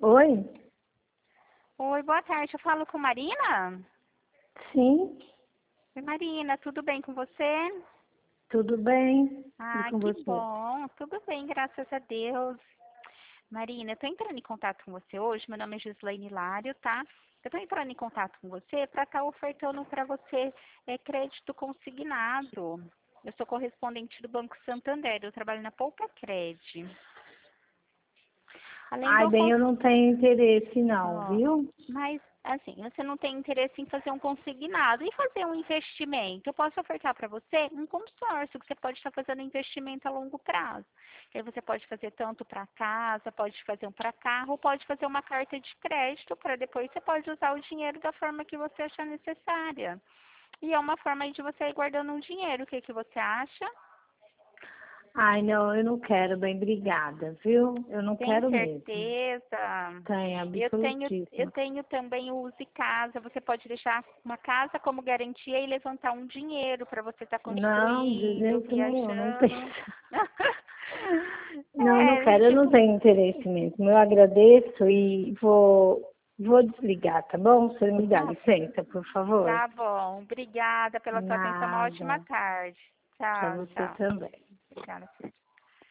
Oi? Oi, boa tarde. Eu falo com Marina? Sim, Oi, Marina, tudo bem com você? tudo bem? E Ah, com que você? bom. Tudo bem, graças a Deus. Marina, eu tô entrando em contato com você hoje. Meu nome é Gislaine Hilário, tá? Eu tô entrando em contato com você para estar ofertando para você crédito consignado. Eu sou correspondente do Banco Santander. Eu trabalho na Poupa Cred. Além Ai, do bem, eu não tenho interesse não, Ó, viu? mas, assim, você não tem interesse em fazer um consignado e fazer um investimento. Eu posso ofertar para você um consórcio, que você pode estar fazendo investimento a longo prazo. Que aí você pode fazer tanto para casa, pode fazer um para carro, pode fazer uma carta de crédito, para depois você pode usar o dinheiro da forma que você achar necessária. E é uma forma aí de você ir guardando um dinheiro. O que você acha? Ai, não, eu não quero, bem, obrigada, viu? Eu não Tem quero mesmo. certeza? Tem, Eu absolutíssimo. tenho também o Use Casa. Você pode deixar uma casa como garantia e levantar um dinheiro para você estar Não, de construindo, jeito nenhum, nem viajando. pensar. Não, não quero, eu não Tipo, tenho interesse mesmo. Eu agradeço e vou desligar, tá bom? Você me dá ah, licença, por favor? tá bom. Obrigada pela sua atenção. Uma ótima Nada. tarde. Para Tchau, você tchau. também. Obrigada.